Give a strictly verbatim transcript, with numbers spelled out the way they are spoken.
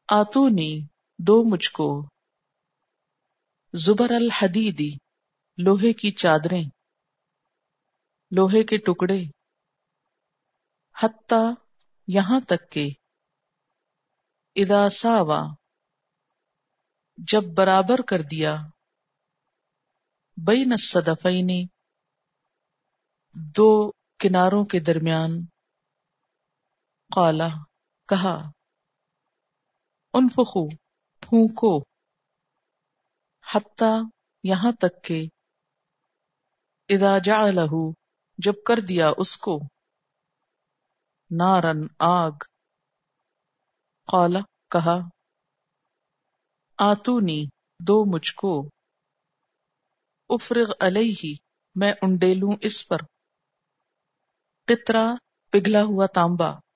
आतूनी दो मुझको, जुबर अल हदीदी लोहे की चादरें, लोहे के टुकड़े, हत्ता यहां तक के, इदा सावा जब बराबर कर दिया, बैन सदफैनी दो किनारों के दरमियान, काला कहा, उनफुखू फूंको, हत्ता यहां तक के, इदा जअलहू जब कर दिया उसको, नारन आग, काला कहा, आतूनी दो मुझको, उफ्रिग अलैहि मैं उंडेलूं इस पर, कितरा पिघला हुआ तांबा,